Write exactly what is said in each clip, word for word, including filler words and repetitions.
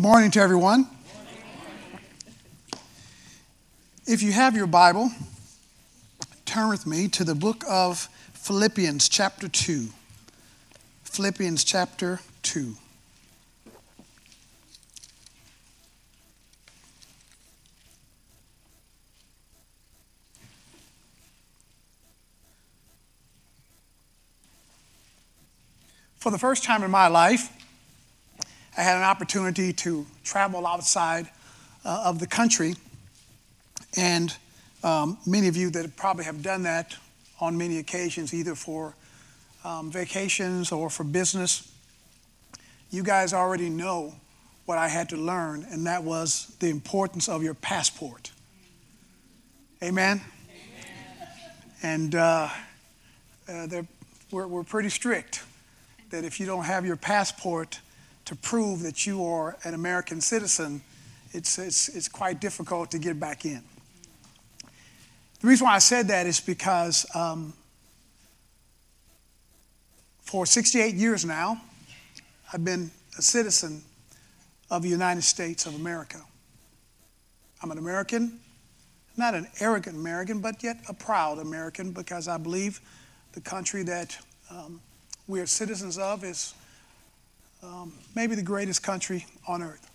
morning to everyone. If you have your Bible, turn with me to the book of Philippians chapter two. Philippians chapter two. For the first time in my life, I had an opportunity to travel outside uh, of the country. And um, many of you that probably have done that on many occasions, either for um, vacations or for business, you guys already know what I had to learn, and that was the importance of your passport. Amen? Amen. And uh, uh, we're, we're pretty strict that if you don't have your passport to prove that you are an American citizen, it's, it's, it's quite difficult to get back in. The reason why I said that is because um, for sixty-eight years now, I've been a citizen of the United States of America. I'm an American, not an arrogant American, but yet a proud American, because I believe the country that um, we are citizens of is um, maybe the greatest country on earth.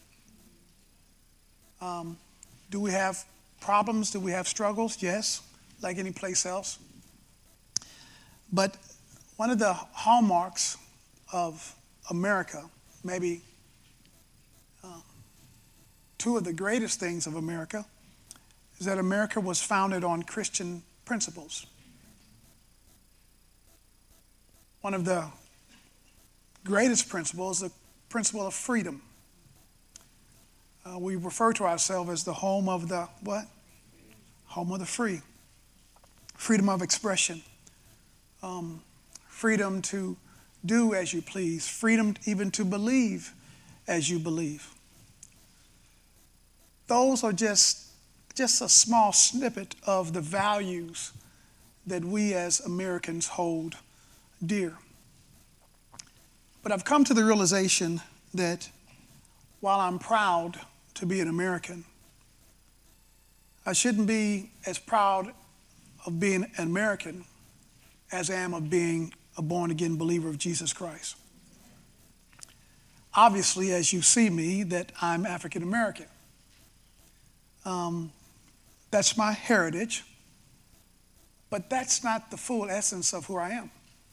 Um, do we have problems? Do we have struggles? Yes, like any place else. But one of the hallmarks of America, maybe uh, two of the greatest things of America, is that America was founded on Christian principles. One of the greatest principles is the principle of freedom. Uh, we refer to ourselves as the home of the what? Home of the free. Freedom of expression. Um, freedom to do as you please. Freedom even to believe as you believe. Those are just, just a small snippet of the values that we as Americans hold dear. But I've come to the realization that while I'm proud to be an American, I shouldn't be as proud of being an American as I am of being a born-again believer of Jesus Christ. Obviously, as you see me, that I'm African American. Um, that's my heritage, but that's not the full essence of who I am.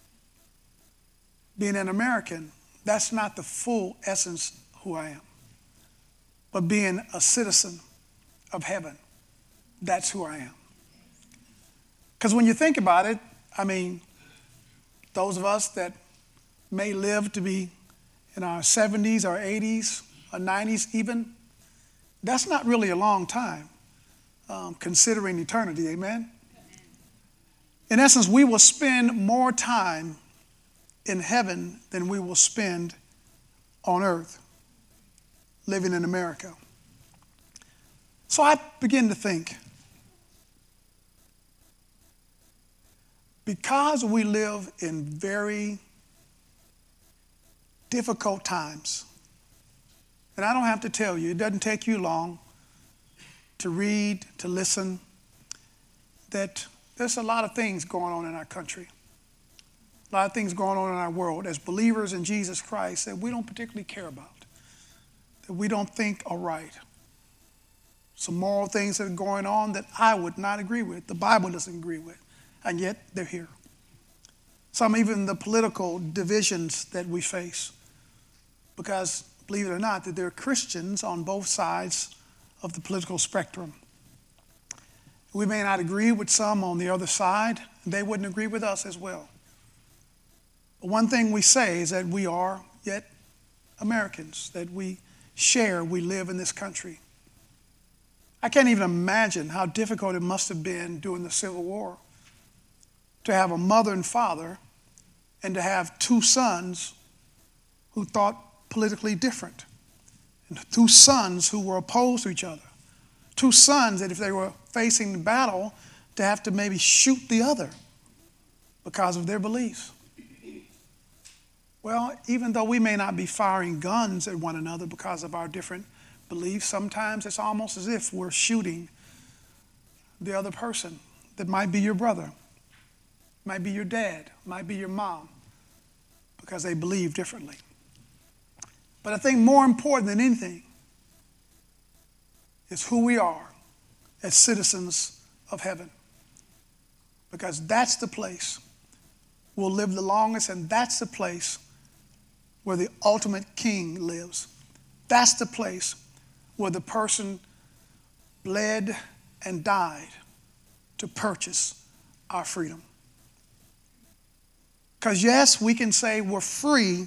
Being an American, that's not the full essence of who I am. But being a citizen of heaven, that's who I am. Because when you think about it, I mean, those of us that may live to be in our seventies or eighties or nineties even, that's not really a long time, um, considering eternity, amen? In essence, we will spend more time in heaven than we will spend on earth living in America. So I begin to think, because we live in very difficult times, and I don't have to tell you, it doesn't take you long to read, to listen, that there's a lot of things going on in our country. A lot of things going on in our world as believers in Jesus Christ that we don't particularly care about, that we don't think are right. Some moral things that are going on that I would not agree with, the Bible doesn't agree with, and yet they're here. Some even the political divisions that we face, because believe it or not, that there are Christians on both sides of the political spectrum. We may not agree with some on the other side, and they wouldn't agree with us as well. But one thing we say is that we are yet Americans, that we share, we live in this country. I can't even imagine how difficult it must have been during the Civil War to have a mother and father and to have two sons who thought politically different, and two sons who were opposed to each other, two sons that if they were facing the battle to have to maybe shoot the other because of their beliefs. Well, even though we may not be firing guns at one another because of our different believe sometimes it's almost as if we're shooting the other person that might be your brother, might be your dad, might be your mom, because they believe differently. But I think more important than anything is who we are as citizens of heaven, because that's the place we'll live the longest, and that's the place where the ultimate king lives. That's the place where the person bled and died to purchase our freedom. Because yes, we can say we're free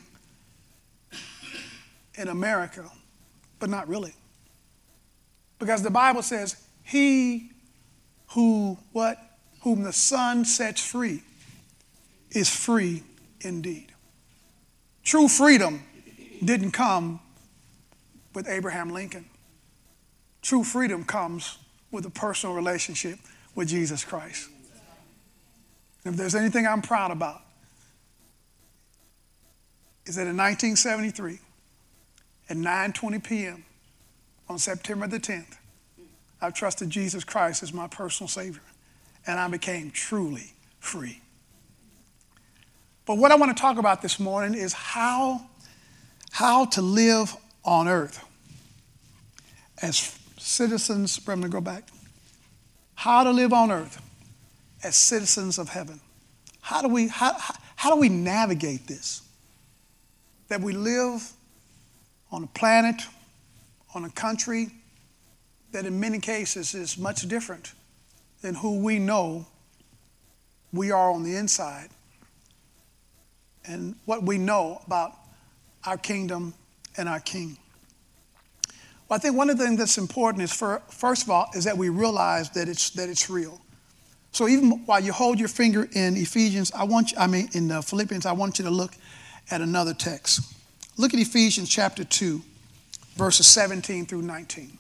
in America, but not really. Because the Bible says, he who, what? Whom the Son sets free is free indeed. True freedom didn't come with Abraham Lincoln. True freedom comes with a personal relationship with Jesus Christ. If there's anything I'm proud about, is that in nineteen seventy-three, at nine twenty p.m. on September the tenth, I trusted Jesus Christ as my personal Savior, and I became truly free. But what I want to talk about this morning is how, how to live on earth as citizens. I'm going to go back. How to live on earth as citizens of heaven. How do we, how, how, how do we navigate this? That we live on a planet, on a country that in many cases is much different than who we know we are on the inside and what we know about our kingdom and our king. Well, I think one of the things that's important is, for, first of all, is that we realize that it's that it's real. So even while you hold your finger in Ephesians, I want you, I mean in uh, Philippians, I want you to look at another text. Look at Ephesians chapter two, verses seventeen through nineteen.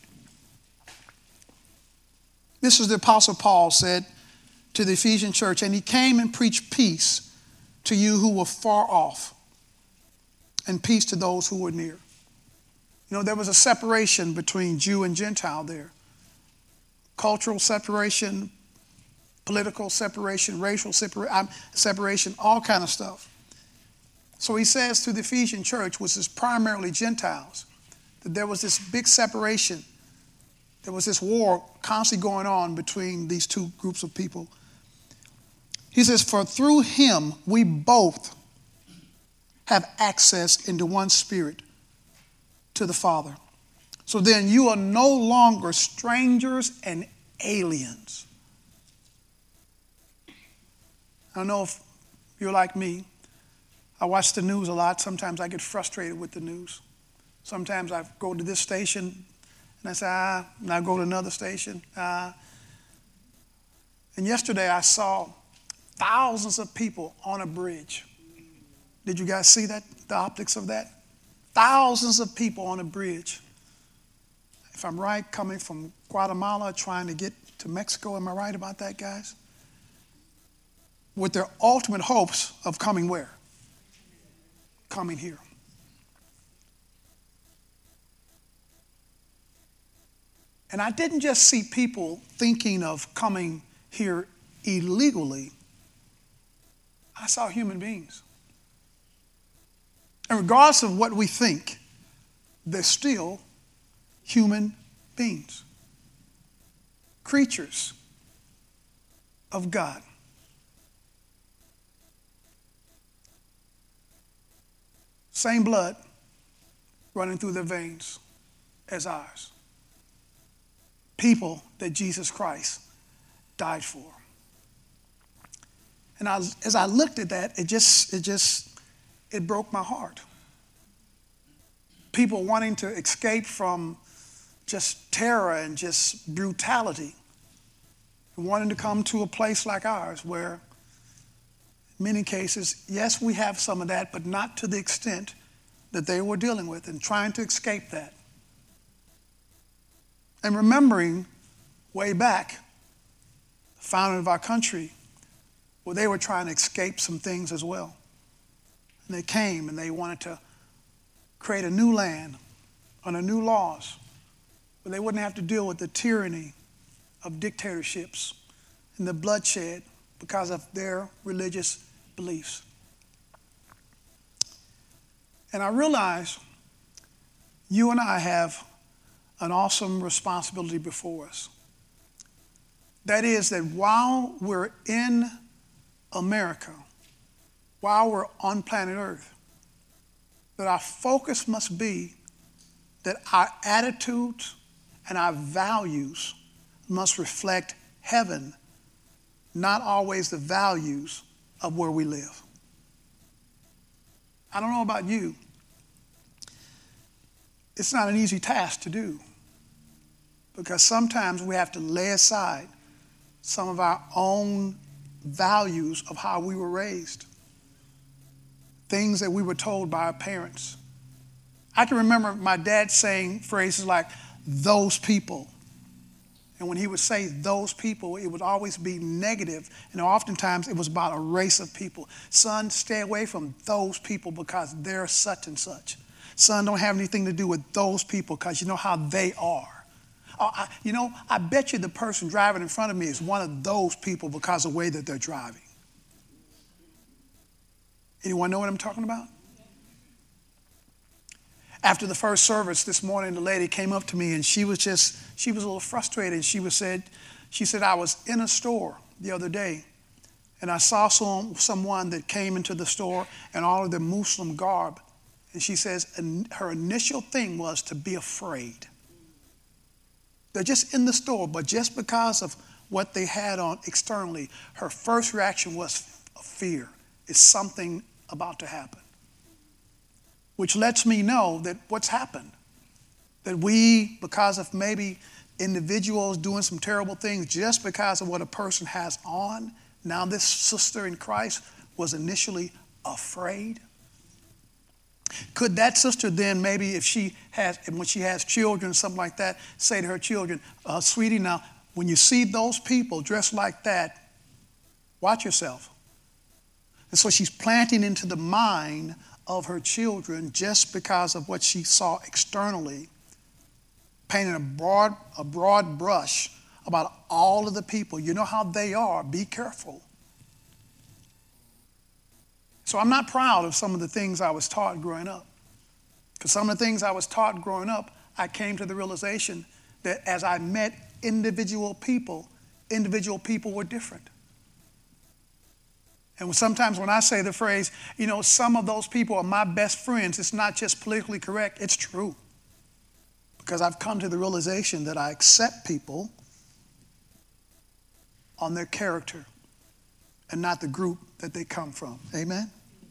This is the Apostle Paul said to the Ephesian church, and he came and preached peace to you who were far off, and peace to those who were near. You know, there was a separation between Jew and Gentile there. Cultural separation, political separation, racial separa- separation, all kind of stuff. So he says to the Ephesian church, which is primarily Gentiles, that there was this big separation. There was this war constantly going on between these two groups of people. He says, for through him we both have access into one spirit to the Father. So then you are no longer strangers and aliens. I don't know if you're like me. I watch the news a lot. Sometimes I get frustrated with the news. Sometimes I go to this station and I say, ah, and I go to another station. Ah. And yesterday I saw thousands of people on a bridge. Did you guys see that, the optics of that? Thousands of people on a bridge. If I'm right, coming from Guatemala trying to get to Mexico. Am I right about that, guys? With their ultimate hopes of coming where? Coming here. And I didn't just see people thinking of coming here illegally. I saw human beings. And regardless of what we think, they're still human beings. Creatures of God. Same blood running through their veins as ours. People that Jesus Christ died for. And I, as I looked at that, it just, it just, it broke my heart. People wanting to escape from just terror and just brutality, wanting to come to a place like ours where, in many cases, yes, we have some of that, but not to the extent that they were dealing with, and trying to escape that. And remembering way back, the founding of our country, where they were trying to escape some things as well. And they came and they wanted to create a new land under new laws where they wouldn't have to deal with the tyranny of dictatorships and the bloodshed because of their religious beliefs. And I realize you and I have an awesome responsibility before us. That is that while we're in America, while we're on planet Earth, that our focus must be that our attitudes and our values must reflect heaven, not always the values of where we live. I don't know about you. It's not an easy task to do because sometimes we have to lay aside some of our own values of how we were raised, things that we were told by our parents. I can remember my dad saying phrases like, those people. And when he would say those people, it would always be negative, and oftentimes it was about a race of people. Son, stay away from those people because they're such and such. Son, don't have anything to do with those people because you know how they are. Oh, I, you know, I bet you the person driving in front of me is one of those people because of the way that they're driving. Anyone know what I'm talking about? After the first service this morning, the lady came up to me and she was just, she was a little frustrated. She was said, she said, I was in a store the other day and I saw some, someone that came into the store in all of their Muslim garb. And she says and her initial thing was to be afraid. They're just in the store, but just because of what they had on externally, her first reaction was fear. Is something about to happen? Which lets me know that what's happened. That we, because of maybe individuals doing some terrible things, just because of what a person has on, now this sister in Christ was initially afraid. Could that sister then maybe if she has, and when she has children, something like that, say to her children, uh, sweetie, now, when you see those people dressed like that, watch yourself. And so she's planting into the mind of her children just because of what she saw externally, painting a broad, a broad brush about all of the people. You know how they are. Be careful. So I'm not proud of some of the things I was taught growing up. Because some of the things I was taught growing up, I came to the realization that as I met individual people, individual people were different. And sometimes when I say the phrase, you know, some of those people are my best friends, it's not just politically correct, it's true. Because I've come to the realization that I accept people on their character and not the group that they come from. Amen?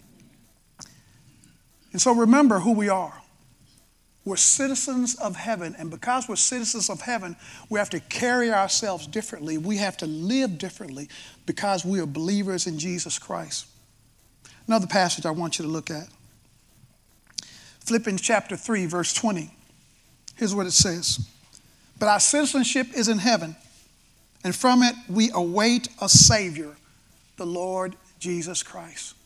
And so remember who we are. We're citizens of heaven, and because we're citizens of heaven, we have to carry ourselves differently. We have to live differently because we are believers in Jesus Christ. Another passage I want you to look at. Philippians chapter three, verse twenty. Here's what it says. But our citizenship is in heaven, and from it we await a Savior, the Lord Jesus Christ.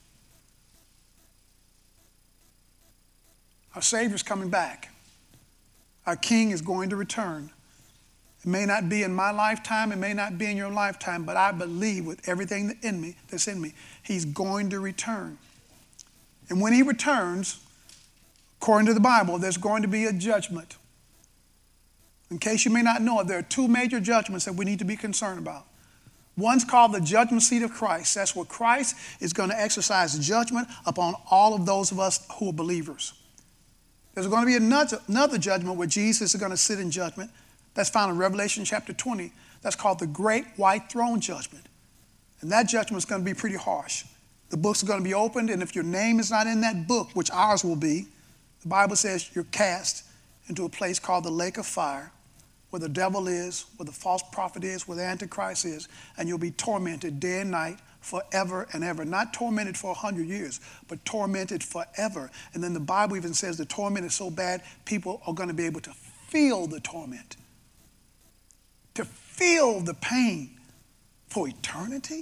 Our Savior's coming back. Our King is going to return. It may not be in my lifetime, it may not be in your lifetime, but I believe with everything in me, that's in me, he's going to return. And when he returns, according to the Bible, there's going to be a judgment. In case you may not know it, there are two major judgments that we need to be concerned about. One's called the judgment seat of Christ. That's where Christ is going to exercise judgment upon all of those of us who are believers. There's going to be another, another judgment where Jesus is going to sit in judgment. That's found in Revelation chapter twenty. That's called the Great White Throne Judgment. And that judgment is going to be pretty harsh. The books are going to be opened, and if your name is not in that book, which ours will be, the Bible says you're cast into a place called the lake of fire, where the devil is, where the false prophet is, where the Antichrist is, and you'll be tormented day and night forever and ever. Not tormented for a hundred years, but tormented forever. And then the Bible even says the torment is so bad, people are going to be able to feel the torment, to feel the pain for eternity.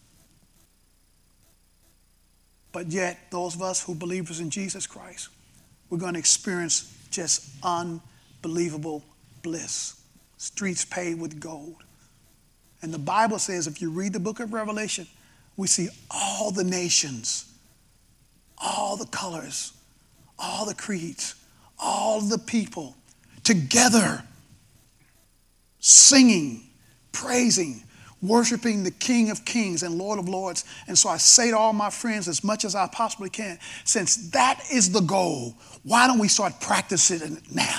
But yet, those of us who believers in Jesus Christ, we're going to experience just unbelievable bliss, streets paved with gold. And the Bible says, if you read the book of Revelation, we see all the nations, all the colors, all the creeds, all the people together singing, praising, worshiping the King of Kings and Lord of Lords. And so I say to all my friends, as much as I possibly can, since that is the goal, why don't we start practicing it now?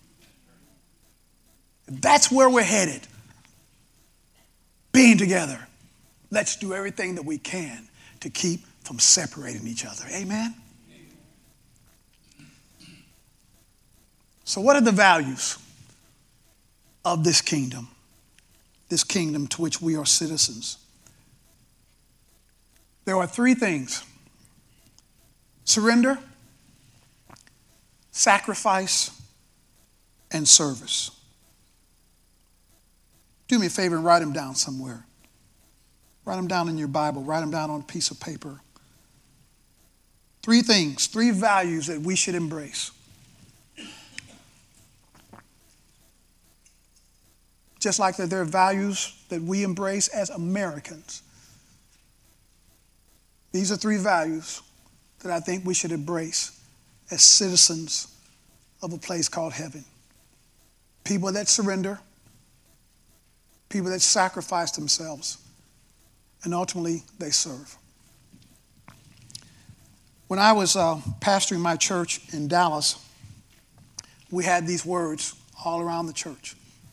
That's where we're headed. Being together. Let's do everything that we can to keep from separating each other. Amen? So what are the values of this kingdom? This kingdom to which we are citizens. There are three things: surrender, sacrifice, and service. Do me a favor and write them down somewhere. Write them down in your Bible. Write them down on a piece of paper. Three things, three values that we should embrace. Just like that there are values that we embrace as Americans. These are three values that I think we should embrace as citizens of a place called heaven. People that surrender, people that sacrifice themselves, and ultimately they serve. When I was uh, pastoring my church in Dallas, we had these words all around the church.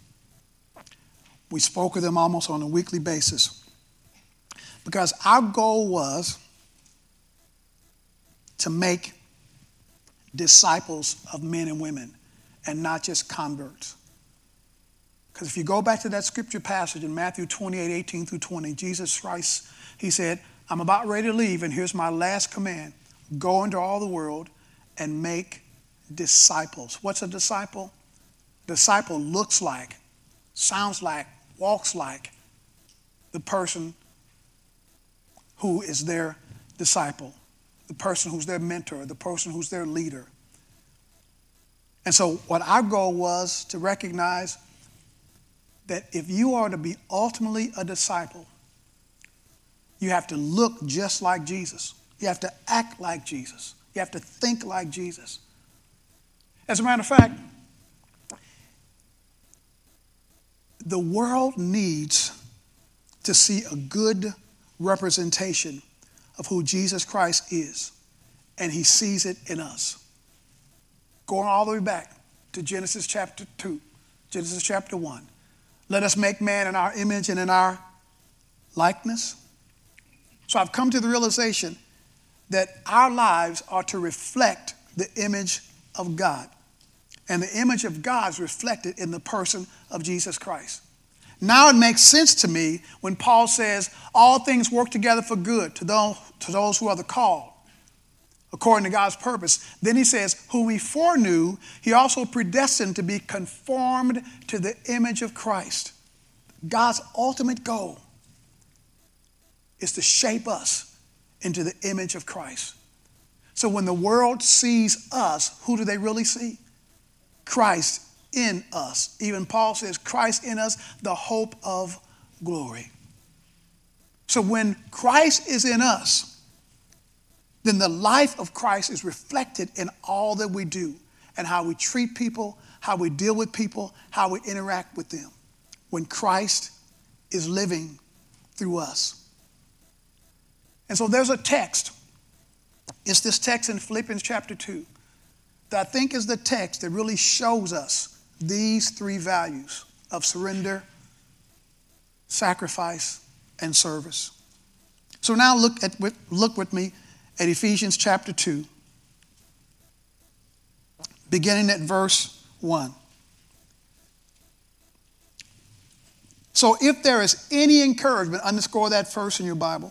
We spoke of them almost on a weekly basis because our goal was to make disciples of men and women and not just converts. Because if you go back to that scripture passage in Matthew twenty-eight, eighteen through twenty, Jesus Christ, he said, I'm about ready to leave, and here's my last command. Go into all the world and make disciples. What's a disciple? Disciple looks like, sounds like, walks like the person who is their disciple, the person who's their mentor, the person who's their leader. And so what our goal was to recognize that if you are to be ultimately a disciple, you have to look just like Jesus. You have to act like Jesus. You have to think like Jesus. As a matter of fact, the world needs to see a good representation of who Jesus Christ is, and he sees it in us. Going all the way back to Genesis chapter two, Genesis chapter one. Let us make man in our image and in our likeness. So I've come to the realization that our lives are to reflect the image of God. And the image of God is reflected in the person of Jesus Christ. Now it makes sense to me when Paul says, all things work together for good to those, to those who are the called, according to God's purpose. Then he says, whom he foreknew, he also predestined to be conformed to the image of Christ. God's ultimate goal is to shape us into the image of Christ. So when the world sees us, who do they really see? Christ in us. Even Paul says, Christ in us, the hope of glory. So when Christ is in us, then the life of Christ is reflected in all that we do and how we treat people, how we deal with people, how we interact with them. When Christ is living through us. And so there's a text. It's this text in Philippians chapter two that I think is the text that really shows us these three values of surrender, sacrifice, and service. So now look at look with me at Ephesians chapter two, beginning at verse one. So if there is any encouragement, underscore that first in your Bible.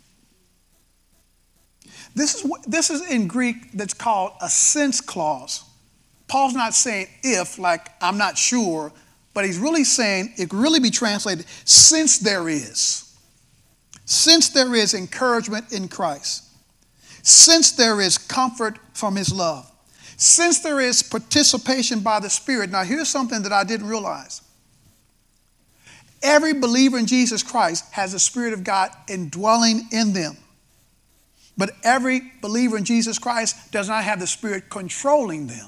This is, this is in Greek that's called a since clause. Paul's not saying if, like I'm not sure, but he's really saying, it could really be translated, since there is. Since there is encouragement in Christ. Since there is comfort from his love. Since there is participation by the Spirit, now here's something that I didn't realize. Every believer in Jesus Christ has the Spirit of God indwelling in them. But every believer in Jesus Christ does not have the Spirit controlling them.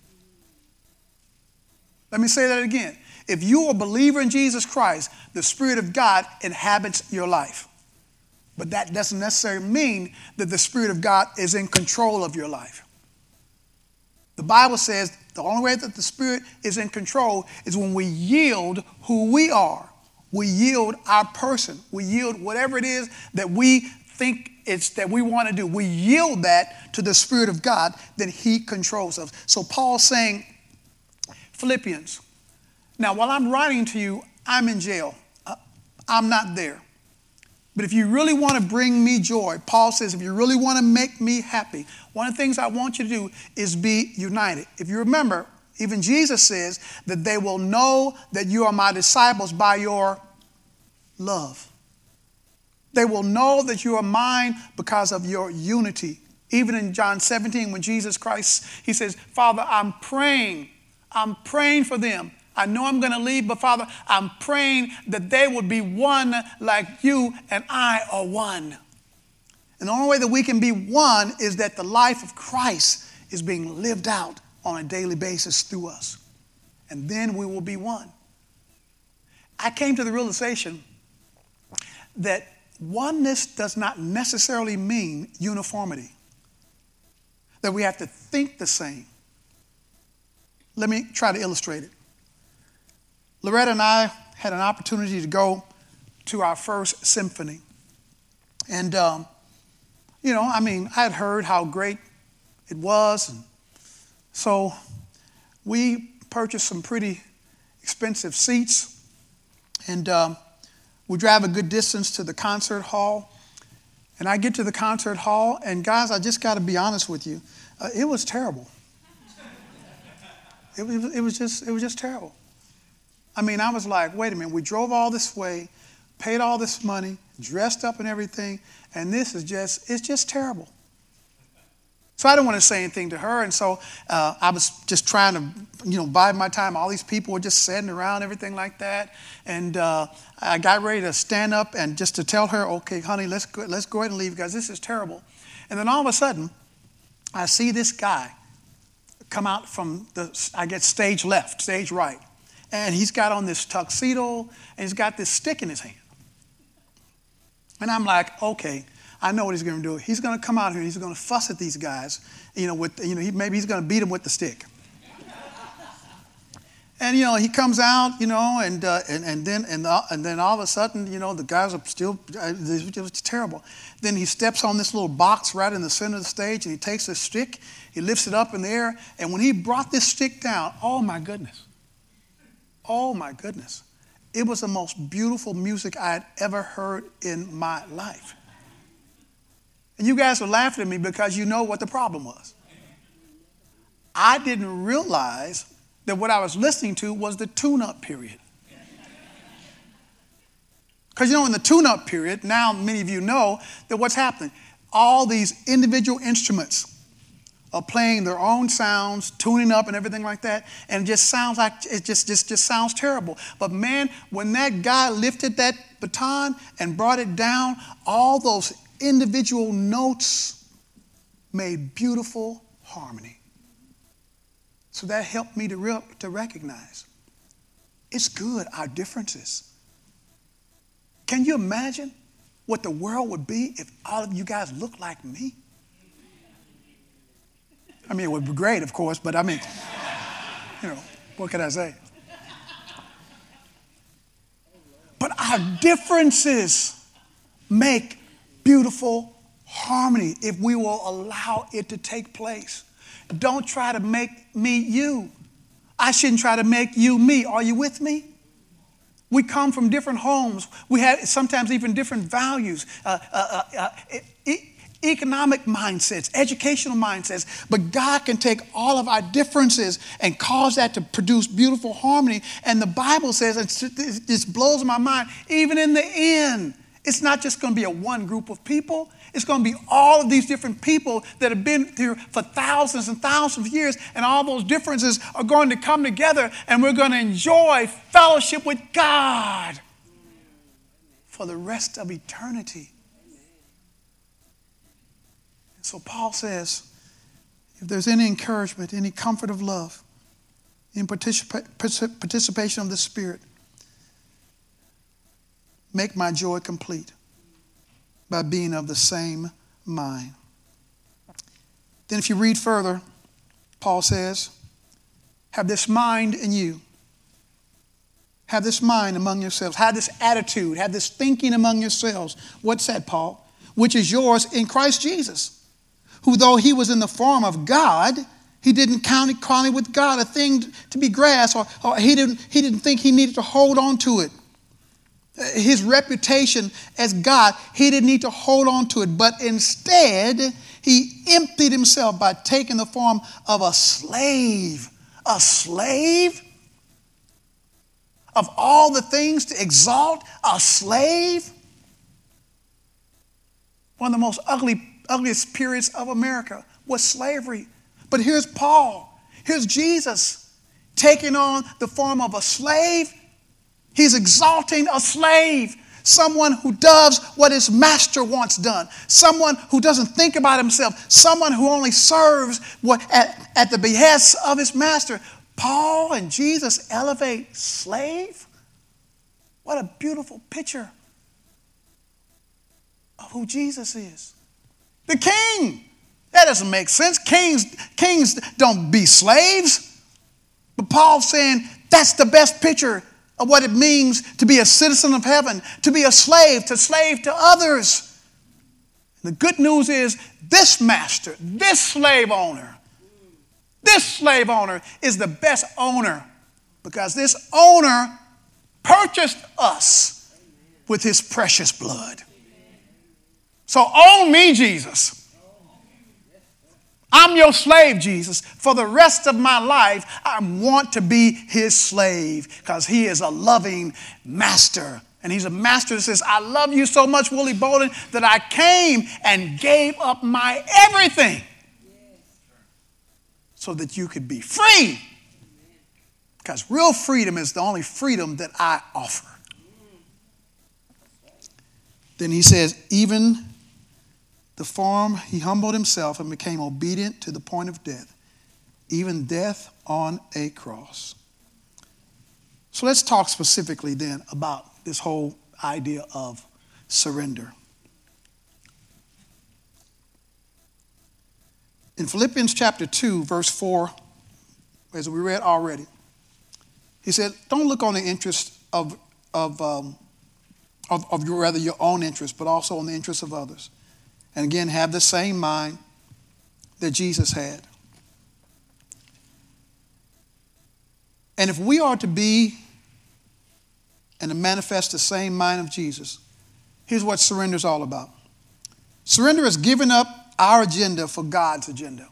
Let me say that again. If you are a believer in Jesus Christ, the Spirit of God inhabits your life. But that doesn't necessarily mean that the Spirit of God is in control of your life. The Bible says the only way that the Spirit is in control is when we yield who we are. We yield our person. We yield whatever it is that we think it's that we want to do. We yield that to the Spirit of God, then He controls us. So Paul's saying, Philippians, now while I'm writing to you, I'm in jail. Uh, I'm not there. But if you really want to bring me joy, Paul says, if you really want to make me happy, one of the things I want you to do is be united. If you remember, even Jesus says that they will know that you are my disciples by your love. They will know that you are mine because of your unity. Even in John seventeen, when Jesus Christ, he says, Father, I'm praying. I'm praying for them. I know I'm going to leave, but Father, I'm praying that they would be one like you and I are one. And the only way that we can be one is that the life of Christ is being lived out on a daily basis through us. And then we will be one. I came to the realization that oneness does not necessarily mean uniformity. That we have to think the same. Let me try to illustrate it. Loretta and I had an opportunity to go to our first symphony. And, um, you know, I mean, I had heard how great it was. And so we purchased some pretty expensive seats. And um, we drive a good distance to the concert hall. And I get to the concert hall, and guys, I just got to be honest with you. Uh, it was terrible. It was, it was just, it was just terrible. I mean, I was like, wait a minute, we drove all this way, paid all this money, dressed up and everything, and this is just, it's just terrible. So I didn't want to say anything to her, and so uh, I was just trying to, you know, bide my time. All these people were just sitting around, everything like that, and uh, I got ready to stand up and just to tell her, okay, honey, let's go, let's go ahead and leave, guys. This is terrible. And then all of a sudden, I see this guy come out from the, I get stage left, stage right. And he's got on this tuxedo, and he's got this stick in his hand. And I'm like, okay, I know what he's going to do. He's going to come out here, and he's going to fuss at these guys, you know, with, you know, he, maybe he's going to beat them with the stick. And, you know, he comes out, you know, and uh, and, and then and, the, and then all of a sudden, you know, the guys are still, uh, it was terrible. Then he steps on this little box right in the center of the stage, and he takes this stick, he lifts it up in the air, and when he brought this stick down, oh, my goodness. Oh, my goodness. It was the most beautiful music I had ever heard in my life. And you guys were laughing at me because you know what the problem was. I didn't realize that what I was listening to was the tune-up period. Because, you know, in the tune-up period, now many of you know that what's happening. All these individual instruments are playing their own sounds, tuning up and everything like that, and it just sounds like, it just, just, just sounds terrible. But man, when that guy lifted that baton and brought it down, all those individual notes made beautiful harmony. So that helped me to, real, to recognize it's good, our differences. Can you imagine what the world would be if all of you guys looked like me? I mean, it would be great, of course, but I mean, you know, what can I say? But our differences make beautiful harmony if we will allow it to take place. Don't try to make me you. I shouldn't try to make you me. Are you with me? We come from different homes. We have sometimes even different values. Uh, uh, uh, uh, e- economic mindsets, educational mindsets, but God can take all of our differences and cause that to produce beautiful harmony. And the Bible says, it just blows my mind, even in the end, It's not just going to be a one group of people. It's going to be all of these different people that have been here for thousands and thousands of years, and all those differences are going to come together, and we're going to enjoy fellowship with God for the rest of eternity. And so Paul says, if there's any encouragement, any comfort of love, in participa- participation of the Spirit, make my joy complete by being of the same mind. Then if you read further, Paul says, have this mind in you. Have this mind among yourselves. Have this attitude. Have this thinking among yourselves. What's that, Paul? Which is yours in Christ Jesus, who though he was in the form of God, he didn't count equality with God a thing to be grasped, or, or he didn't, he didn't think he needed to hold on to it. His reputation as God, he didn't need to hold on to it, but instead he emptied himself by taking the form of a slave. A slave? Of all the things to exalt, a slave? One of the most ugly, ugliest periods of America was slavery. But here's Paul. Here's Jesus taking on the form of a slave. He's exalting a slave, someone who does what his master wants done, someone who doesn't think about himself, someone who only serves what at, at the behest of his master. Paul and Jesus elevate slave. What a beautiful picture of who Jesus is. The king. That doesn't make sense. Kings, kings don't be slaves. But Paul's saying that's the best picture of what it means to be a citizen of heaven, to be a slave, to slave to others. The good news is this master, this slave owner, this slave owner is the best owner because this owner purchased us with his precious blood. So own me, Jesus. I'm your slave, Jesus. For the rest of my life, I want to be his slave because he is a loving master. And he's a master that says, I love you so much, Willie Bolden, that I came and gave up my everything so that you could be free. Because real freedom is the only freedom that I offer. Then he says, even the form, he humbled himself and became obedient to the point of death, even death on a cross. So let's talk specifically then about this whole idea of surrender. In Philippians chapter two, verse four, as we read already, he said, don't look on the interest of, of, um, of, of your, rather your own interest, but also on the interest of others. And again, have the same mind that Jesus had. And if we are to be and to manifest the same mind of Jesus, here's what surrender is all about. Surrender is giving up our agenda for God's agenda.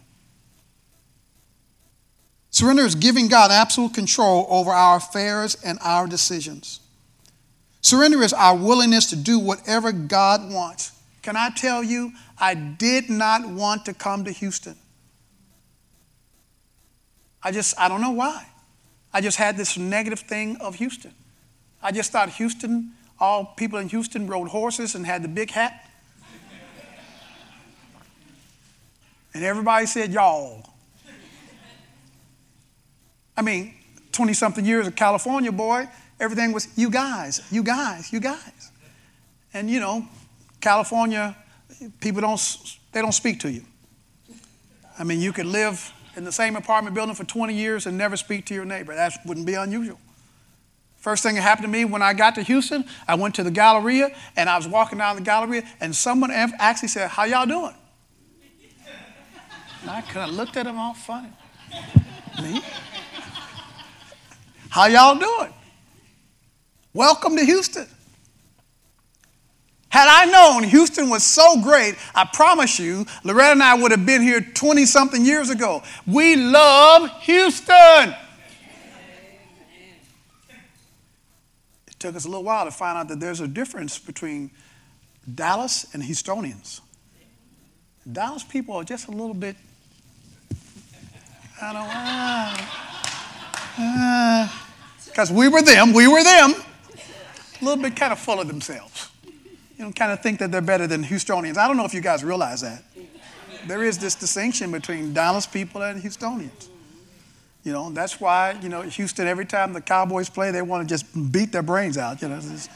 Surrender is giving God absolute control over our affairs and our decisions. Surrender is our willingness to do whatever God wants. Can I tell you, I did not want to come to Houston. I just, I don't know why. I just had this negative thing of Houston. I just thought Houston, all people in Houston rode horses and had the big hat. And everybody said, y'all. I mean, twenty-something years of California, boy, everything was you guys, you guys, you guys. And, you know, California, people don't, they don't speak to you. I mean, you could live in the same apartment building for twenty years and never speak to your neighbor. That wouldn't be unusual. First thing that happened to me when I got to Houston, I went to the Galleria and I was walking down the Galleria and someone actually said, how y'all doing? And I kind of looked at them all funny. Me? How y'all doing? Welcome to Houston. Had I known Houston was so great, I promise you, Loretta and I would have been here twenty-something years ago. We love Houston. It took us a little while to find out that there's a difference between Dallas and Houstonians. Dallas people are just a little bit, I don't know, because uh, we were them, we were them, a little bit kind of full of themselves. You know, kind of think that they're better than Houstonians. I don't know if you guys realize that. There is this distinction between Dallas people and Houstonians. You know, that's why, you know, Houston, every time the Cowboys play, they want to just beat their brains out, you know. It's,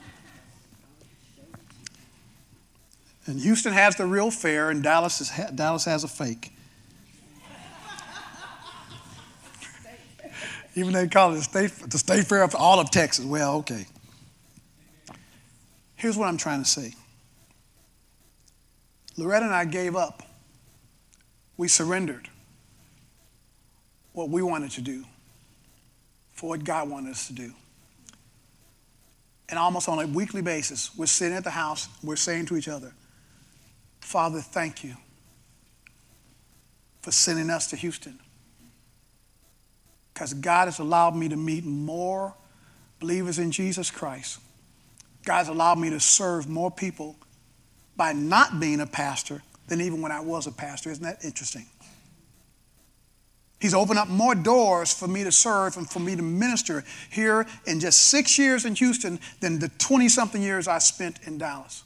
and Houston has the real fair, and Dallas, is, Dallas has a fake. Even they call it the state, the state fair of all of Texas. Well, okay. Here's what I'm trying to say. Loretta and I gave up. We surrendered what we wanted to do for what God wanted us to do. And almost on a weekly basis, we're sitting at the house, we're saying to each other, Father, thank you for sending us to Houston. Because God has allowed me to meet more believers in Jesus Christ. God has allowed me to serve more people by not being a pastor than even when I was a pastor. Isn't that interesting? He's opened up more doors for me to serve and for me to minister here in just six years in Houston than the twenty-something years I spent in Dallas.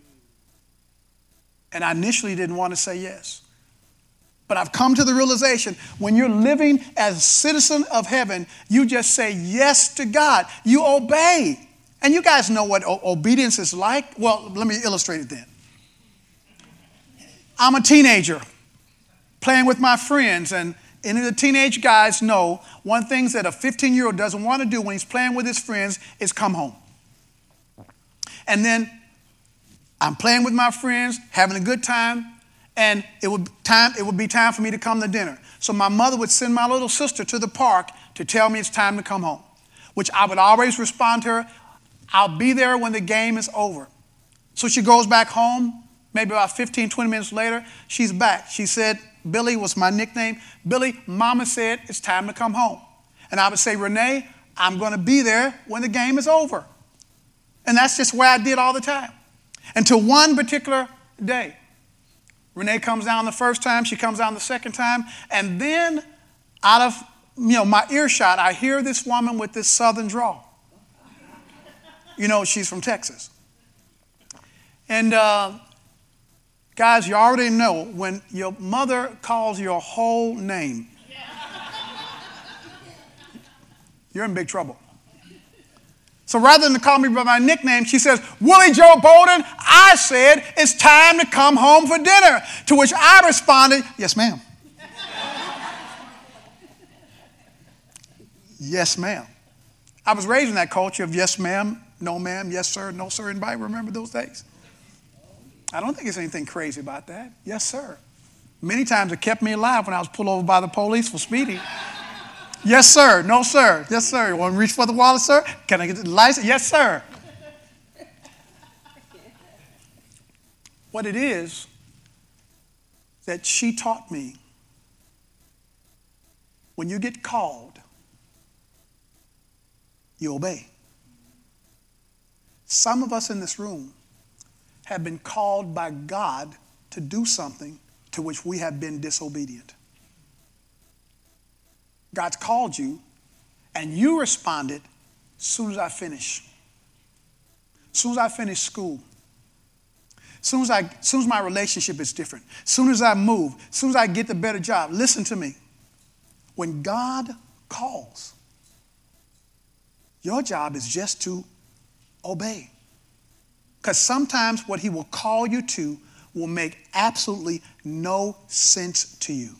And I initially didn't want to say yes. But I've come to the realization, when you're living as a citizen of heaven, you just say yes to God. You obey. And you guys know what o- obedience is like. Well, let me illustrate it then. I'm a teenager playing with my friends, and any of the teenage guys know one thing that a fifteen-year-old doesn't want to do when he's playing with his friends is come home. And then I'm playing with my friends, having a good time, and it would time it would be time for me to come to dinner. So my mother would send my little sister to the park to tell me it's time to come home, which I would always respond to her, I'll be there when the game is over. So she goes back home, maybe about fifteen, twenty minutes later, she's back. She said, Billy was my nickname. Billy, Mama said it's time to come home. And I would say, Renee, I'm going to be there when the game is over. And that's just what I did all the time. Until one particular day. Renee comes down the first time, she comes down the second time, and then out of you know my earshot, I hear this woman with this southern drawl. You know, she's from Texas. And uh, guys, you already know when your mother calls your whole name, you're in big trouble. So rather than call me by my nickname, she says, Willie Joe Bolden, I said it's time to come home for dinner. To which I responded, yes, ma'am. Yes, ma'am. I was raised in that culture of yes, ma'am, no, ma'am, yes, sir, no, sir. Anybody remember those days? I don't think there's anything crazy about that. Yes, sir. Many times it kept me alive when I was pulled over by the police for speeding. Yes, sir. No, sir. Yes, sir. You want to reach for the wallet, sir? Can I get the license? Yes, sir. What it is that she taught me, when you get called, you obey. Some of us in this room have been called by God to do something to which we have been disobedient. God's called you, and you responded as soon as I finish. As soon as I finish school. As soon as, I, as soon as my relationship is different. As soon as I move. As soon as I get the better job. Listen to me. When God calls, your job is just to obey. Because sometimes what he will call you to will make absolutely no sense to you.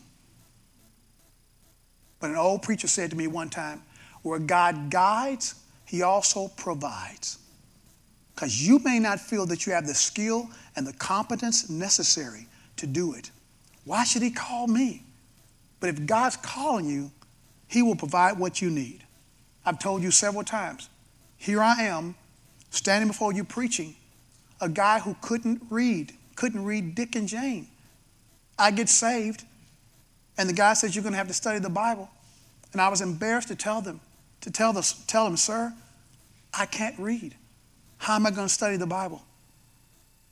But an old preacher said to me one time, where God guides, he also provides. Because you may not feel that you have the skill and the competence necessary to do it. Why should he call me? But if God's calling you, he will provide what you need. I've told you several times, here I am, standing before you preaching, a guy who couldn't read, couldn't read Dick and Jane. I get saved. And the guy says, you're going to have to study the Bible. And I was embarrassed to tell them, to tell, the, tell him, sir, I can't read. How am I going to study the Bible?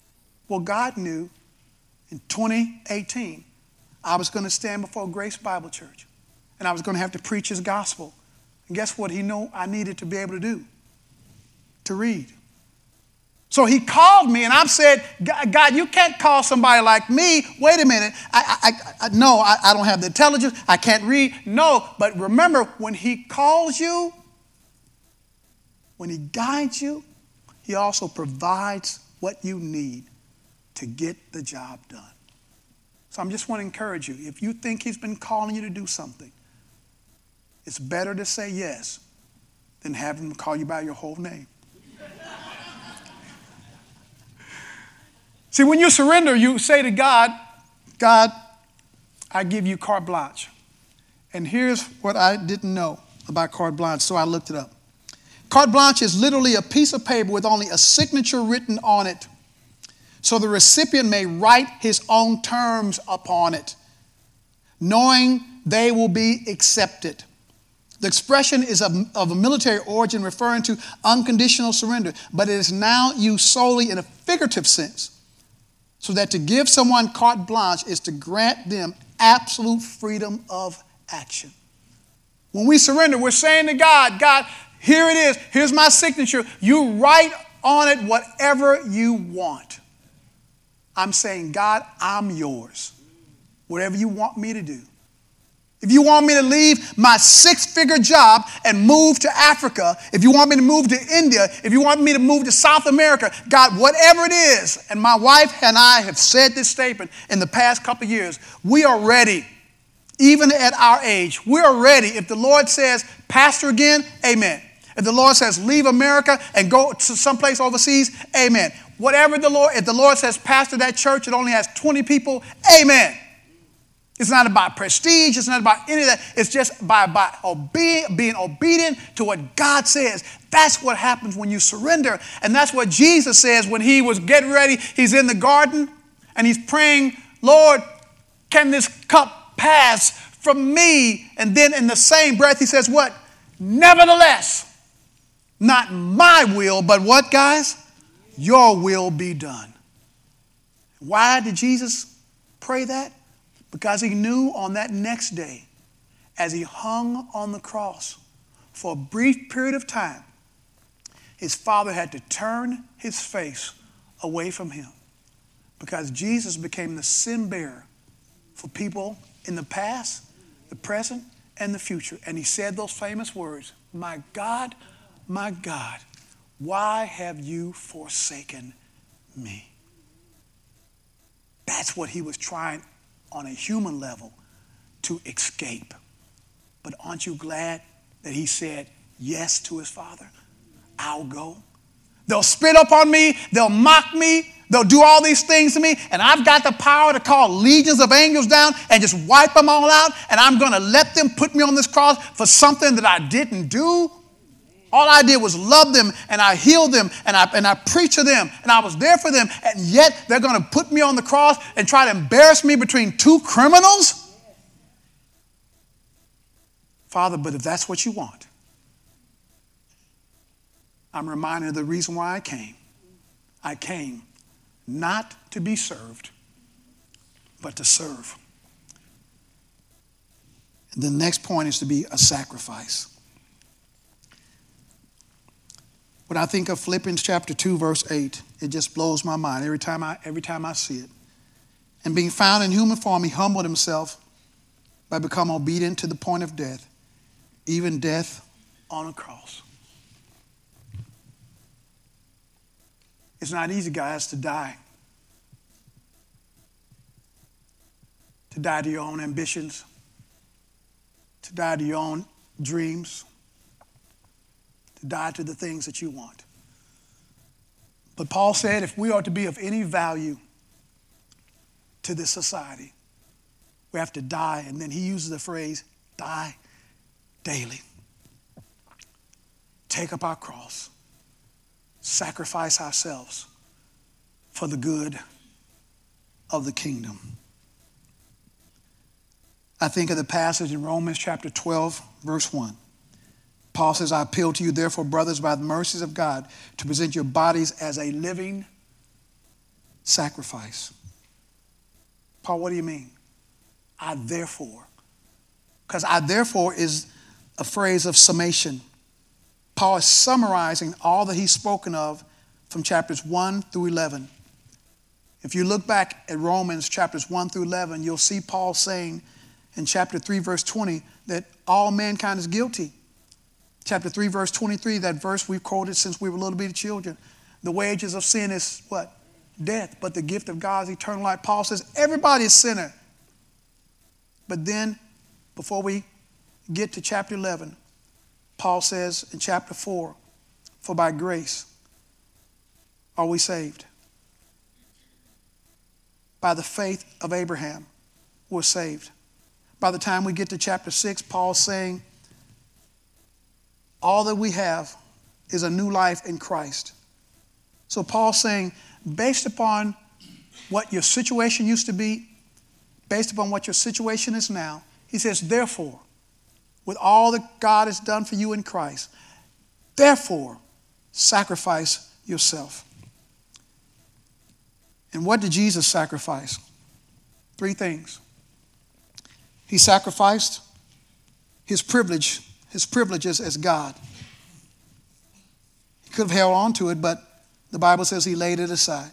Well, God knew in twenty eighteen, I was going to stand before Grace Bible Church, and I was going to have to preach his gospel. And guess what he knew I needed to be able to do? To read. So he called me, and I've said, God, you can't call somebody like me. Wait a minute. I, I, I, no, I, I don't have the intelligence. I can't read. No, but remember, when he calls you, when he guides you, he also provides what you need to get the job done. So I just want to encourage you. If you think he's been calling you to do something, it's better to say yes than have him call you by your whole name. See, when you surrender, you say to God, God, I give you carte blanche. And here's what I didn't know about carte blanche, so I looked it up. Carte blanche is literally a piece of paper with only a signature written on it, so the recipient may write his own terms upon it, knowing they will be accepted. The expression is of, of a military origin referring to unconditional surrender, but it is now used solely in a figurative sense, so that to give someone carte blanche is to grant them absolute freedom of action. When we surrender, we're saying to God, God, here it is. Here's my signature. You write on it whatever you want. I'm saying, God, I'm yours. Whatever you want me to do. If you want me to leave my six-figure job and move to Africa, if you want me to move to India, if you want me to move to South America, God, whatever it is, and my wife and I have said this statement in the past couple of years, we are ready, even at our age. We are ready. If the Lord says, pastor again, amen. If the Lord says, leave America and go to someplace overseas, amen. Whatever the Lord, if the Lord says, pastor that church, it only has twenty people, amen. It's not about prestige. It's not about any of that. It's just by, by obe- being obedient to what God says. That's what happens when you surrender. And that's what Jesus says when he was getting ready. He's in the garden and he's praying, Lord, can this cup pass from me? And then in the same breath, he says what? Nevertheless, not my will, but what, guys? Your will be done. Why did Jesus pray that? Because he knew on that next day, as he hung on the cross for a brief period of time, his Father had to turn his face away from him, because Jesus became the sin bearer for people in the past, the present, and the future. And he said those famous words, my God, my God, why have you forsaken me? That's what he was trying on a human level to escape. But aren't you glad that he said yes to his Father? I'll go. They'll spit upon me. They'll mock me. They'll do all these things to me. And I've got the power to call legions of angels down and just wipe them all out. And I'm going to let them put me on this cross for something that I didn't do. All I did was love them, and I healed them, and I, and I preached to them, and I was there for them. And yet they're going to put me on the cross and try to embarrass me between two criminals? Father, but if that's what you want, I'm reminded of the reason why I came. I came not to be served, but to serve. And the next point is to be a sacrifice. When I think of Philippians chapter two, verse eight, it just blows my mind every time I, every time I see it. And being found in human form, he humbled himself by becoming obedient to the point of death, even death on a cross. It's not easy, guys, to die. To die to your own ambitions, to die to your own dreams, to die to the things that you want. But Paul said if we are to be of any value to this society, we have to die. And then he uses the phrase, die daily. Take up our cross. Sacrifice ourselves for the good of the kingdom. I think of the passage in Romans chapter twelve, verse one. Paul says, I appeal to you, therefore, brothers, by the mercies of God, to present your bodies as a living sacrifice. Paul, what do you mean? I therefore. Because I therefore is a phrase of summation. Paul is summarizing all that he's spoken of from chapters one through eleven. If you look back at Romans chapters one through eleven, you'll see Paul saying in chapter three, verse twenty, that all mankind is guilty. Chapter three, verse twenty-three, that verse we've quoted since we were little bitty children. The wages of sin is what? Death. But the gift of God is eternal life. Paul says everybody is sinner. But then, before we get to chapter eleven, Paul says in chapter four, for by grace are we saved. By the faith of Abraham, we're saved. By the time we get to chapter six, Paul's saying, all that we have is a new life in Christ. So Paul's saying, based upon what your situation used to be, based upon what your situation is now, he says, therefore, with all that God has done for you in Christ, therefore, sacrifice yourself. And what did Jesus sacrifice? Three things. He sacrificed his privilege, his privileges as God. He could have held on to it, but the Bible says he laid it aside.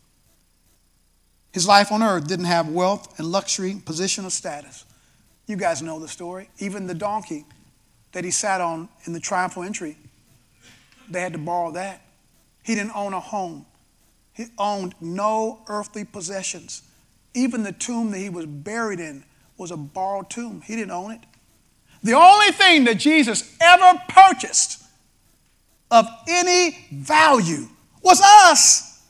His life on earth didn't have wealth and luxury, position or status. You guys know the story. Even the donkey that he sat on in the triumphal entry, they had to borrow that. He didn't own a home. He owned no earthly possessions. Even the tomb that he was buried in was a borrowed tomb. He didn't own it. The only thing that Jesus ever purchased of any value was us.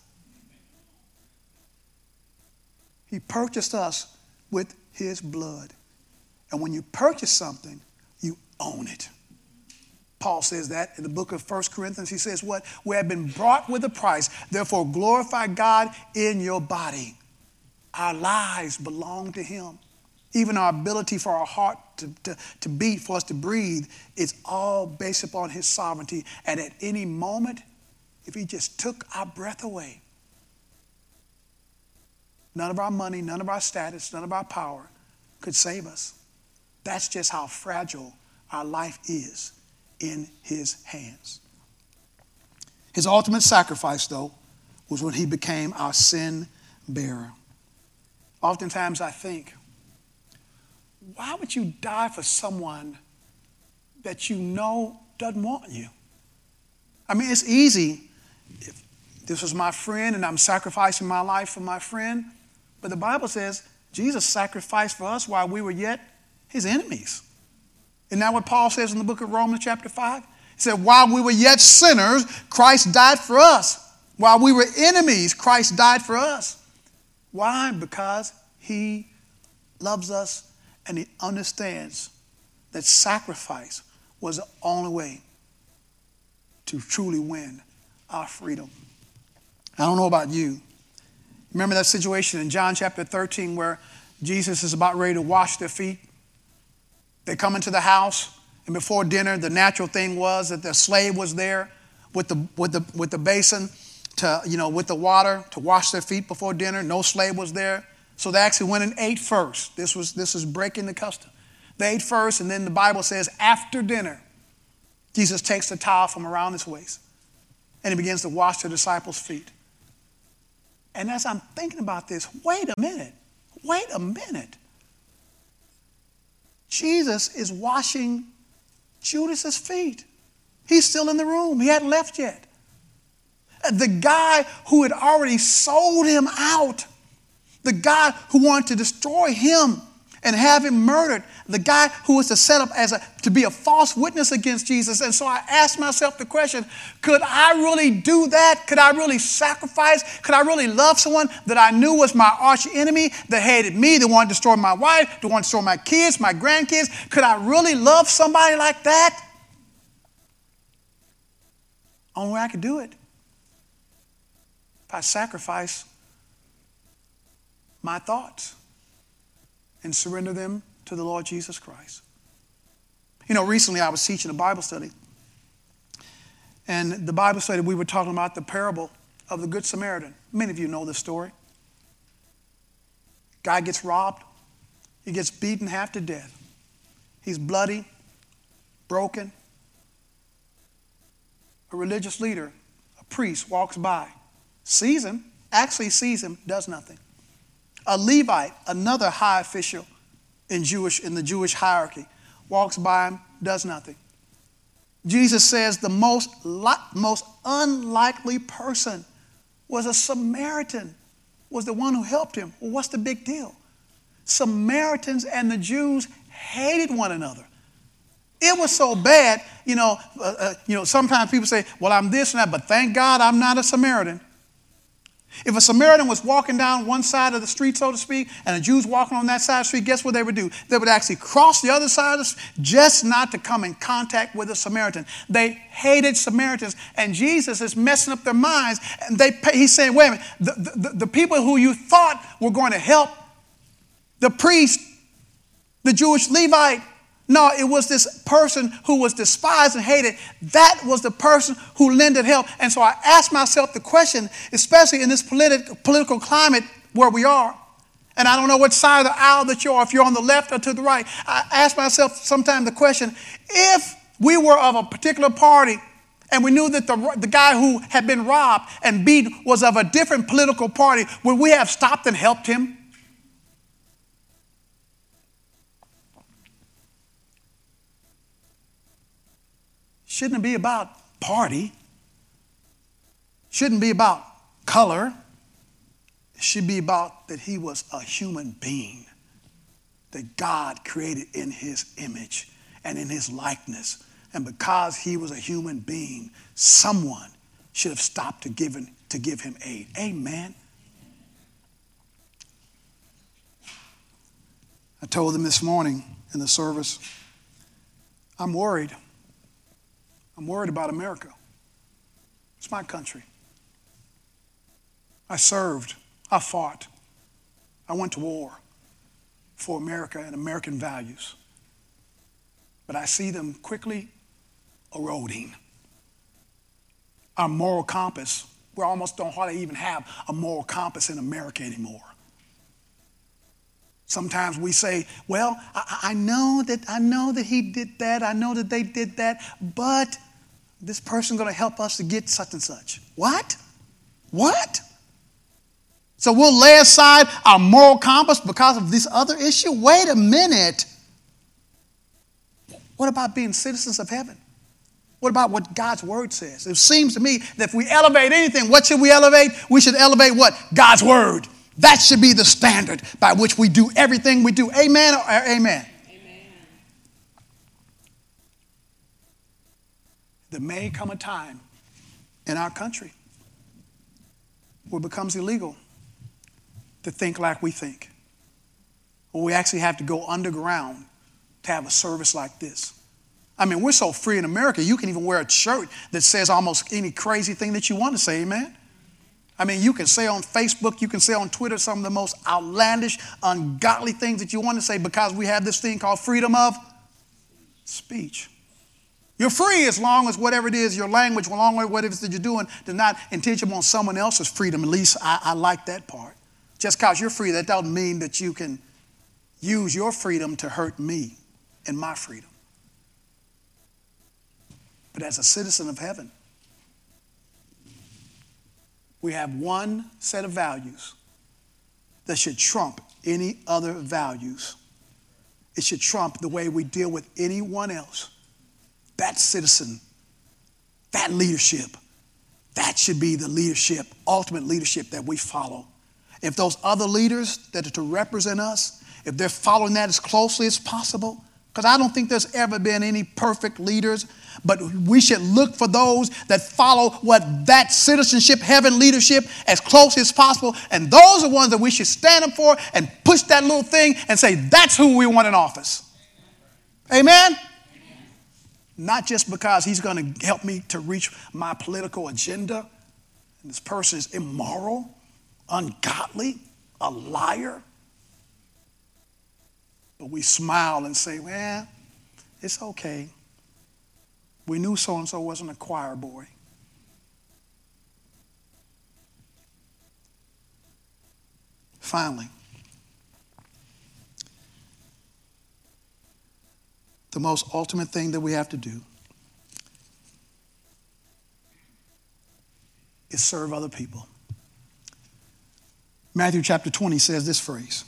He purchased us with his blood. And when you purchase something, you own it. Paul says that in the book of First Corinthians. He says what? We have been bought with a price. Therefore, glorify God in your body. Our lives belong to him. Even our ability for our heart to, to, to beat, for us to breathe, is all based upon his sovereignty. And at any moment, if he just took our breath away, none of our money, none of our status, none of our power could save us. That's just how fragile our life is in his hands. His ultimate sacrifice, though, was when he became our sin bearer. Oftentimes I think, why would you die for someone that you know doesn't want you? I mean, it's easy. If this was my friend and I'm sacrificing my life for my friend, but the Bible says Jesus sacrificed for us while we were yet his enemies. Isn't that what Paul says in the book of Romans chapter five? He said, while we were yet sinners, Christ died for us. While we were enemies, Christ died for us. Why? Because he loves us and he understands that sacrifice was the only way to truly win our freedom. I don't know about you. Remember that situation in John chapter thirteen where Jesus is about ready to wash their feet? They come into the house, and before dinner, the natural thing was that the slave was there with the with the with the basin to, you know, with the water to wash their feet before dinner. No slave was there. So they actually went and ate first. This was this is breaking the custom. They ate first, and then the Bible says after dinner, Jesus takes the towel from around his waist and he begins to wash the disciples' feet. And as I'm thinking about this, wait a minute, wait a minute. Jesus is washing Judas's feet. He's still in the room. He hadn't left yet. The guy who had already sold him out, the guy who wanted to destroy him and have him murdered, the guy who was to set up as a to be a false witness against Jesus. And so I asked myself the question, could I really do that? Could I really sacrifice? Could I really love someone that I knew was my arch enemy, that hated me, that wanted to destroy my wife, that wanted to destroy my kids, my grandkids? Could I really love somebody like that? Only way I could do it, if I sacrifice my thoughts and surrender them to the Lord Jesus Christ. You know, recently I was teaching a Bible study. And the Bible study, we were talking about the parable of the Good Samaritan. Many of you know this story. Guy gets robbed. He gets beaten half to death. He's bloody, broken. A religious leader, a priest, walks by, sees him, actually sees him, does nothing. A Levite, another high official in Jewish in the Jewish hierarchy, walks by him, does nothing. Jesus says the most, li- most unlikely person was a Samaritan, was the one who helped him. Well, what's the big deal? Samaritans and the Jews hated one another. It was so bad, you know, uh, uh, you know, sometimes people say, well, I'm this and that, but thank God I'm not a Samaritan. If a Samaritan was walking down one side of the street, so to speak, and a Jew's walking on that side of the street, guess what they would do? They would actually cross the other side of the street just not to come in contact with a Samaritan. They hated Samaritans, and Jesus is messing up their minds. And they, he's saying, wait a minute, the, the, the people who you thought were going to help, the priest, the Jewish Levite, no, it was this person who was despised and hated. That was the person who lended help. And so I asked myself the question, especially in this politi- political climate where we are, and I don't know which side of the aisle that you're, if you're on the left or to the right. I asked myself sometimes the question, if we were of a particular party and we knew that the, the guy who had been robbed and beaten was of a different political party, would we have stopped and helped him? Shouldn't it be about party? Shouldn't be about color. It should be about that he was a human being that God created in his image and in his likeness. And because he was a human being, someone should have stopped to give him, to give him aid. Amen. I told them this morning in the service, I'm worried. I'm worried about America. It's my country. I served. I fought. I went to war for America and American values. But I see them quickly eroding. Our moral compass, we almost don't hardly even have a moral compass in America anymore. Sometimes we say, well, I, I know that I know that he did that. I know that they did that, but this person's going to help us to get such and such. What? What? So we'll lay aside our moral compass because of this other issue? Wait a minute. What about being citizens of heaven? What about what God's word says? It seems to me that if we elevate anything, what should we elevate? We should elevate what? God's word. That should be the standard by which we do everything we do. Amen or amen? Amen. There may come a time in our country where it becomes illegal to think like we think. Where we actually have to go underground to have a service like this. I mean, we're so free in America, you can even wear a shirt that says almost any crazy thing that you want to say, amen? I mean, you can say on Facebook, you can say on Twitter some of the most outlandish, ungodly things that you want to say because we have this thing called freedom of speech. You're free as long as whatever it is, your language, along with whatever it is that you're doing, does not impinge upon someone else's freedom. At least I, I like that part. Just because you're free, that doesn't mean that you can use your freedom to hurt me and my freedom. But as a citizen of heaven, we have one set of values that should trump any other values. It should trump the way we deal with anyone else. That citizen, that leadership, that should be the leadership, ultimate leadership that we follow. If those other leaders that are to represent us, if they're following that as closely as possible, because I don't think there's ever been any perfect leaders, but we should look for those that follow what that citizenship, heaven leadership, as close as possible. And those are ones that we should stand up for and push that little thing and say, that's who we want in office. Amen? Amen. Not just because he's going to help me to reach my political agenda. And this person is immoral, ungodly, a liar. But we smile and say, well, it's okay. We knew so-and-so wasn't a choir boy. Finally, the most ultimate thing that we have to do is serve other people. Matthew chapter twenty says this phrase.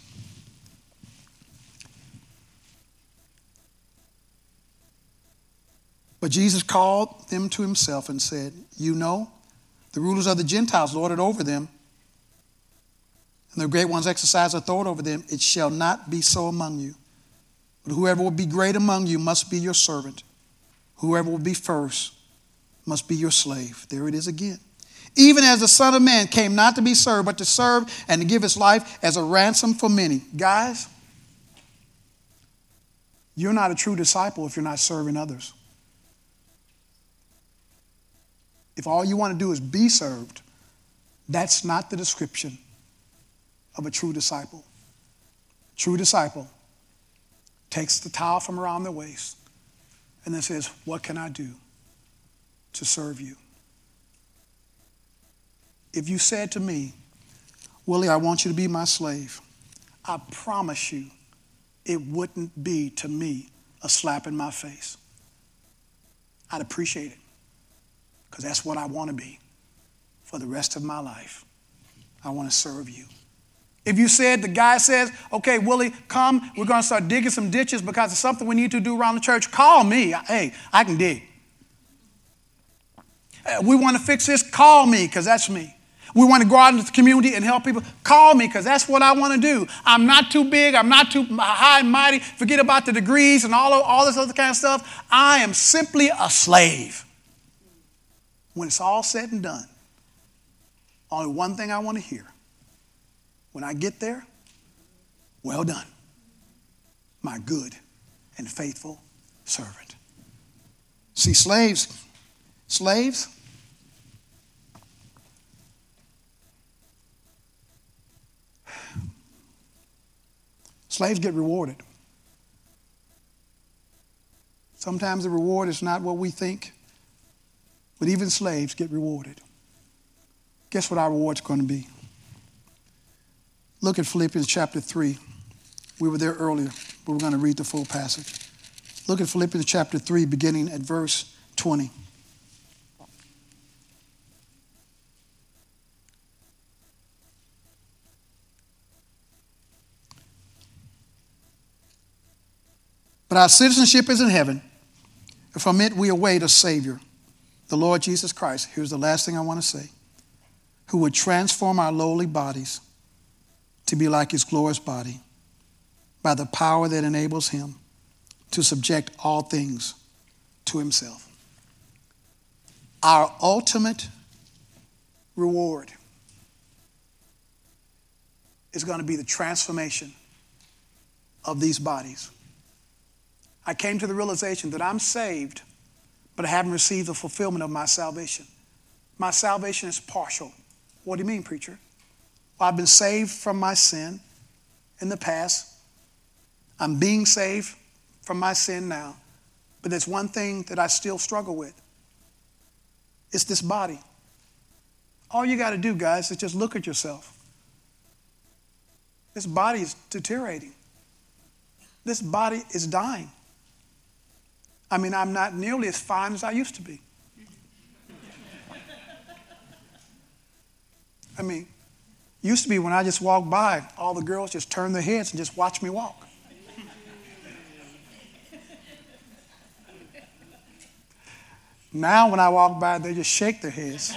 But Jesus called them to himself and said, you know, the rulers of the Gentiles lord it over them, and the great ones exercise authority over them. It shall not be so among you. But whoever will be great among you must be your servant. Whoever will be first must be your slave. There it is again. Even as the Son of Man came not to be served, but to serve and to give his life as a ransom for many. Guys, you're not a true disciple if you're not serving others. If all you want to do is be served, that's not the description of a true disciple. True disciple takes the towel from around their waist and then says, what can I do to serve you? If you said to me, Willie, I want you to be my slave, I promise you it wouldn't be to me a slap in my face. I'd appreciate it because that's what I want to be for the rest of my life. I want to serve you. If you said, the guy says, okay, Willie, come, we're going to start digging some ditches because it's something we need to do around the church, call me. Hey, I can dig. We want to fix this, call me because that's me. We want to go out into the community and help people, call me because that's what I want to do. I'm not too big. I'm not too high and mighty. Forget about the degrees and all, of, all this other kind of stuff. I am simply a slave. When it's all said and done, only one thing I want to hear. When I get there, well done, my good and faithful servant. See, slaves, slaves, slaves get rewarded. Sometimes the reward is not what we think, but even slaves get rewarded. Guess what our reward's going to be? Look at Philippians chapter three. We were there earlier, but we're going to read the full passage. Look at Philippians chapter three, beginning at verse twenty. But our citizenship is in heaven, and from it we await a Savior, the Lord Jesus Christ. Here's the last thing I want to say. Who would transform our lowly bodies to be like his glorious body by the power that enables him to subject all things to himself. Our ultimate reward is going to be the transformation of these bodies. I came to the realization that I'm saved, but I haven't received the fulfillment of my salvation. My salvation is partial. What do you mean, preacher? Well, I've been saved from my sin in the past. I'm being saved from my sin now. But there's one thing that I still struggle with. It's this body. All you got to do, guys, is just look at yourself. This body is deteriorating. This body is dying. I mean, I'm not nearly as fine as I used to be. I mean, used to be when I just walked by, all the girls just turned their heads and just watched me walk. Now when I walk by, they just shake their heads.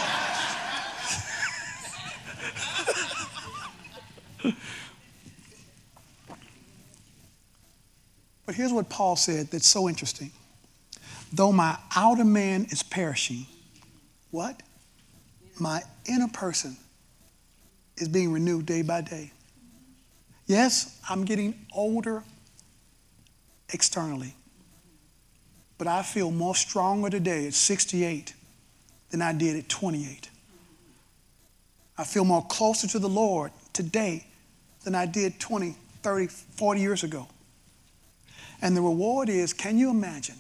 But here's what Paul said that's so interesting. Though my outer man is perishing, what? My inner person is being renewed day by day. Yes, I'm getting older externally, but I feel more stronger today at sixty-eight than I did at twenty-eight. I feel more closer to the Lord today than I did twenty, thirty, forty years ago. And the reward is, can you imagine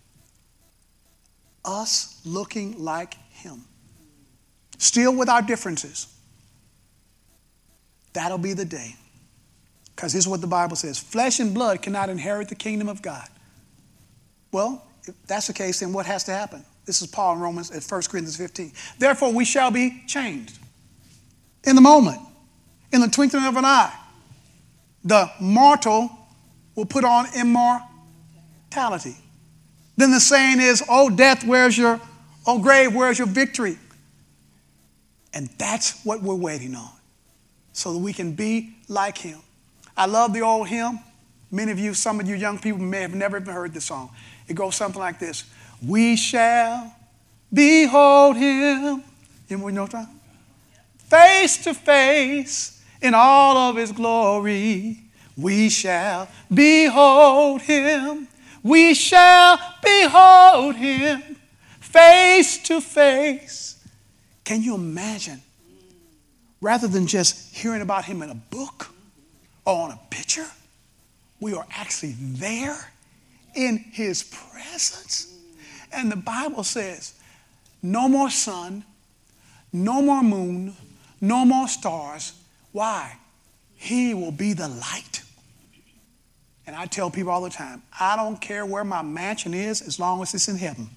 us looking like him? Still with our differences. That'll be the day. Because here's what the Bible says. Flesh and blood cannot inherit the kingdom of God. Well, if that's the case, then what has to happen? This is Paul in Romans at First Corinthians fifteen. Therefore, we shall be changed in the moment, in the twinkling of an eye. The mortal will put on immortality. Then the saying is, oh, death, where's your, oh, grave, where's your victory? And that's what we're waiting on, so that we can be like him. I love the old hymn. Many of you, some of you young people may have never even heard this song. It goes something like this. We shall behold him. You know what I'm face to face in all of his glory. We shall behold him. We shall behold him face to face. Can you imagine? Rather than just hearing about him in a book or on a picture, we are actually there in his presence. And the Bible says, no more sun, no more moon, no more stars. Why? He will be the light. And I tell people all the time, I don't care where my mansion is as long as it's in heaven.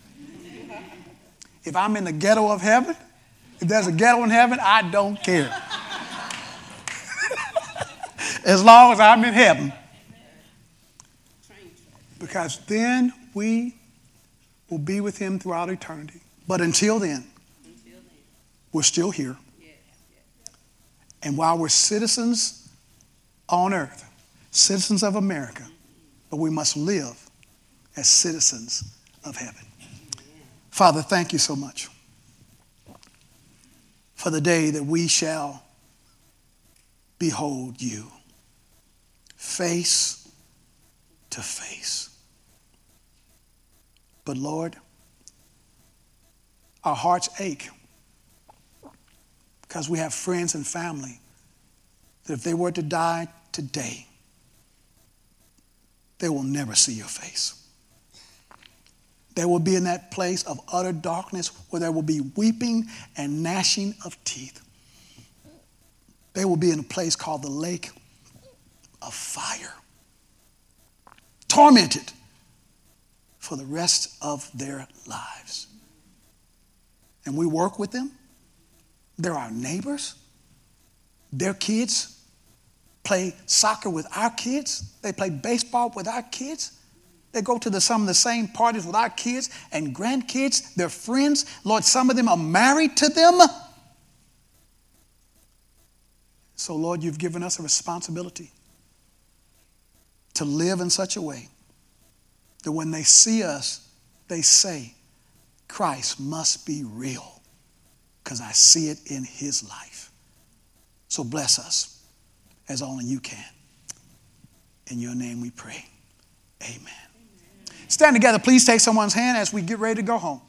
If I'm in the ghetto of heaven, if there's a ghetto in heaven, I don't care. As long as I'm in heaven. Because then we will be with him throughout eternity. But until then, we're still here. And while we're citizens on earth, citizens of America, but we must live as citizens of heaven. Father, thank you so much for the day that we shall behold you face to face. But Lord, our hearts ache because we have friends and family that if they were to die today, they will never see your face. They will be in that place of utter darkness where there will be weeping and gnashing of teeth. They will be in a place called the lake of fire, tormented for the rest of their lives. And we work with them. They're our neighbors. Their kids play soccer with our kids. They play baseball with our kids. They go to the, some of the same parties with our kids and grandkids, their friends. Lord, some of them are married to them. So, Lord, you've given us a responsibility to live in such a way that when they see us, they say, Christ must be real because I see it in his life. So bless us as only you can. In your name we pray. Amen. Stand together. Please take someone's hand as we get ready to go home.